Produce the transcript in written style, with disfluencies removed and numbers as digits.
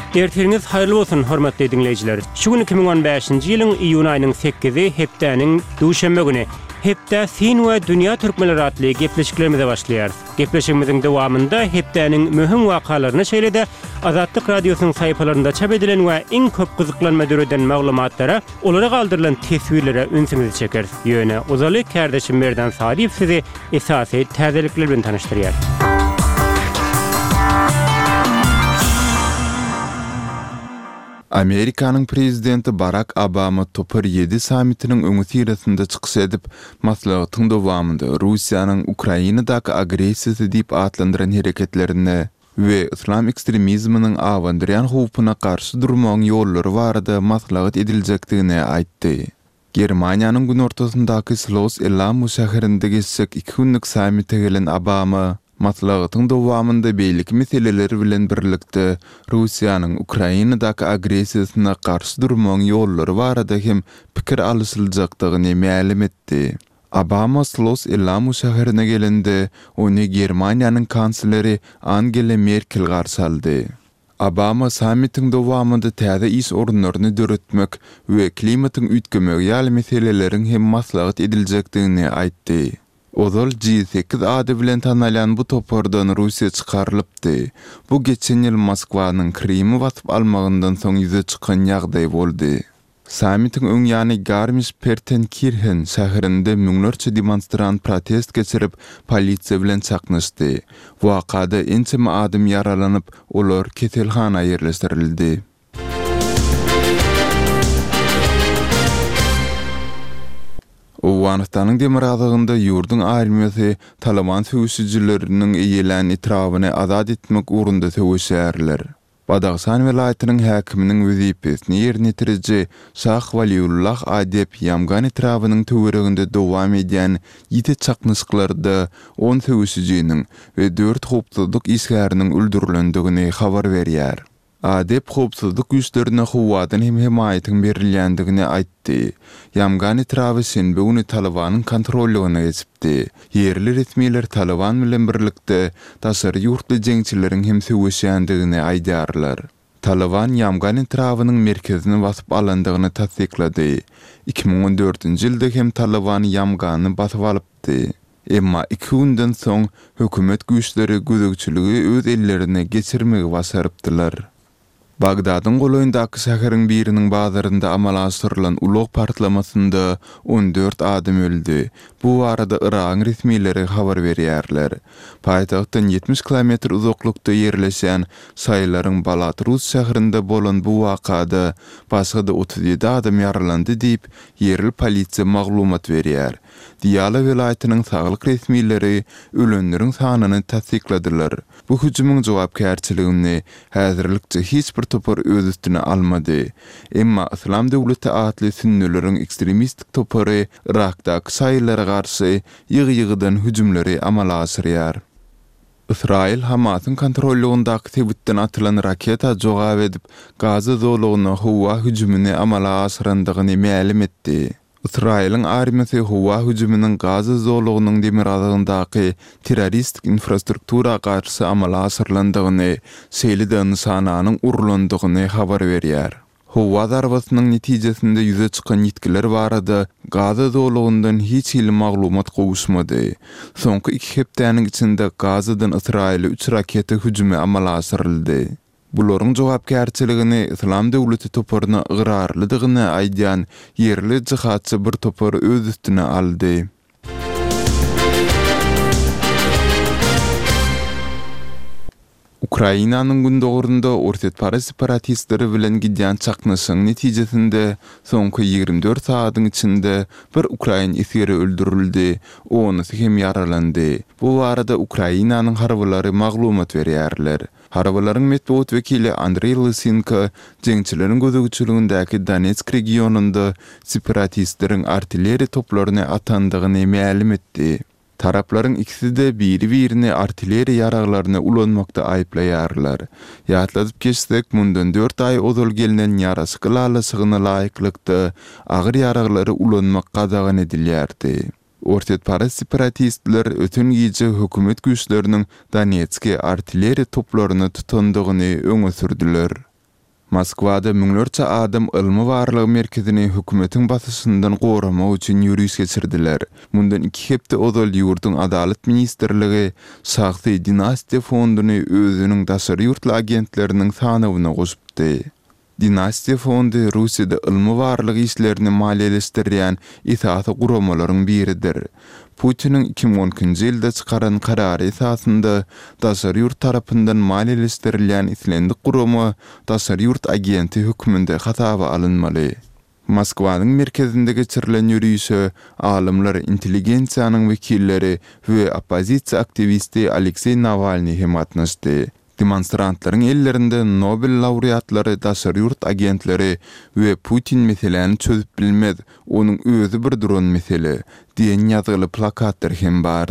Ertiriniz hayırlı olsun hormatly dinleyijiler. Şu gün 2015-nji ýylyň iýun aýynyň 8-i hepdäniň duşanbe güni. Hepde Sin we dünýä türkmenleri atly gepleşiklerimize başlaýar. Gepleşigimiziň dowamında hepdäniň möhüm wakalaryny şeýlede Azatlyk radiosynyň saýpalarynda çap edilen we iň köp gyzyklanma döreden maglumatlara, olara galdyrylan teswirlere ünsüňizi çeker. Ýöne ozaly kardeşim Merdan Sadiýew sizi esasy täzelikler bilen tanıştyrýar. Amerikanyň prezidenti Barack Obama Topar 7 samitiniň öňü tirasynda çykyş edip, maslahatyň dowamında Russiýanyň Ukrainadaky agressiýasy diýip atlandyran hereketlerini we islam ekstremizminiň awandyrýan howpuna garşy durmagyň ýollary barada maslahat ediljekdigini aýtdy. Germaniýanyň gün ortasyndaky Schloss Elam şäherinde geçsek 2 günlük samitde gelen Obama maslahatyň dowamında beýlik meseleleri bilen birlikde Russiýanyň Ukrainadaky agressiýasyna garşy durmagyň ýollary barada hem pikir alışyljakdygyny ma'lum etdi. Obama Schloss Elam şäherine gelende ony Germaniýanyň kansleri Angela Merkel garşy aldy. Obama samitiň dowamında täze iş orunlaryny döretmek we klimatyň üýtgemegi ýaly meseleleriň hem maslahat ediljekdigini aýtdy. Ozal G8 ady bilen tanalan bu topardan Russiýa çykarylypdy. Bu geçen ýyl Moskwanyň Krimi basyp almagyndan soň ýüze çykan ýagdaý boldy. Samitiň öň ýany Garmisch-Partenkirchen şäherinde müňlerçe demonstrant protest geçirip polisiýa bilen çaknaşdy. Wakada ençeme adam yaralanyp, olar keselhana ýerleşdirildi. Owganystanyň demir adagynda ýurdun armiýasy Taliban söwüşçileriniň eýelen etrawyny azad etmek urunda söwüşýärler. Badaxsan welaýatynyň häkiminiň wezipesini ýerine ýetiriji Şah Waliullah Adep Yamgan etrawynyň töwereginde dowam edýän 7 çaknyşyklarda 10 söwüşçiniň we 4 howpsuzlyk isgäriniň öldürilendigini habar berýär. Adep howpsuzlyk güýçlerine howadan hem himayatyň berilýändigini aýtdy. Yamgan etrawy şenbe güni Talibanyň kontrolligine geçipdi. Yerli resmiler Taliban bilen birlikde taşary ýurtly jeňçileriň hem söwüşýändigini aýdarlar. Taliban Yamgan etrawynyň merkezini basyp alandygyny tasdiklady. 2014-nji ýylda hem Taliban Yamgany basyp alypdy. Emma 2 günden soň hökümet güýçleri gözegçiligi öz ellerine geçirmegi başarypdylar. Bagdadyň goloýundaky şäheriň biriniň bazarynda amala aşyrylan ulug partlamasynda 14 adam öldü. Bu arada Iran resmileri habar berýärler. Paýtagtdan 70 kilometr uzaklykda ýerleşen Saýlaryň Balatrus şäherinde bolan bu wakada başga 37 adam yaralandy diýip yerli polisiýa maglumat berýär. Diyala welaýatynyň saglyk resmileri ölenleriň sanyny tasdikladylar. Bu hüjümyň jogapkärçiligini häzirlikçe hiç bir topar öz üstüne almady. Emma İslam döwleti atly sünnileriň ekstremistik topary Irakdaky saýlara garşy ýygy-ýygydan hüjümleri amala asyrýar. Israil Hamasyň kontrollugundaky Tebutdan atylan raketa jogap edip Gaza zolugyna howa hüjümini amala asyrandygini ma'lum etdi. Israil'in armiýasy howa hüjüminiň Gaza zolugynyň demir adagyndaky terroristik infrastruktura garşy amala asyrlandygyny, şeýleden sananyň urulandygyny habar berýär. Howa zarbasynyň netijesinde ýüze çykan ýetkiler barada Gaza zolugyndan hiç ýyl maglumat gowuşmady. Soňky 2 hepdäniň içinde Gazadan Israil'e 3 raketa hüjümi amala asyryldy. Bularyň jogapkärçiligini İslam döwleti toparyna ygyrarlydygyny aýdýan yerli jihatçy bir topar öz üstüne aldy. Ukrainanyň gündogurunda ortatpara separatistleri bilen gidýän çaknaşyň netijesinde soňky 24 saatyň içinde bir Ukrain esiri öldürildi, onusy hem yaralandy. Bu arada Ukrainanyň harbylary maglumat berýärler. Harbalaryň medeniýet wekili Andrei Lysenko jeňçileriň gözegçiligindäki Donetsk regionunda separatistleriň artilleriýa toplaryny atandygyny ma'lum etdi. Tarapların ikisi de biri-birini artilleri yaraglaryna ulanmakda aýplaýarlar. Ýatladyp geçsek, mundan 4 ay ozal gelinen yarasy gylalasygyna laýyklykda agyr yaraglary ulanmak gadagan edilýärdi. Ortatpara separatistler ötün gece hökümet güýçleriniň Donetsk'e artilleri toplaryny tutandygyny öňe sürdüler. Moskwada müňlerçe adam ylmy barlygy merkezini hökümetiň basysyndan goramak üçin ýürüş geçirdiler. Mundan 2 hepde ozal ýurduň Adalet ministrligi Şahsy Dinastiýa fonduny özüniň daşary ýurtly agentleriniň sanawyna goşupdy. Dinastiýa fondy Russiýada ylmy barlygy işlerini maliýeleşdirýän itaatly guramalaryň biridir. Putiniň 2010-njy ýylda çykaran karary esasynda daşary ýurt tarapyndan maliýeleşdirilýän islendik gurama daşary ýurt agenti hökmünde hataba alınmaly. Moskwanyň merkezinde geçirilen ýürüýüşe alymlar, intelligensiýanyň wekilleri we opozisiýa aktivisti Aleksey Navalny hem atnaşdy. Demonstrantlaryň ellerinde Nobel laureatlary, daşary ýurt agentleri we Putin meseleni çözüp bilmez, onuň özü bir duran mesele diýen ýazyly plakatlar hem bar.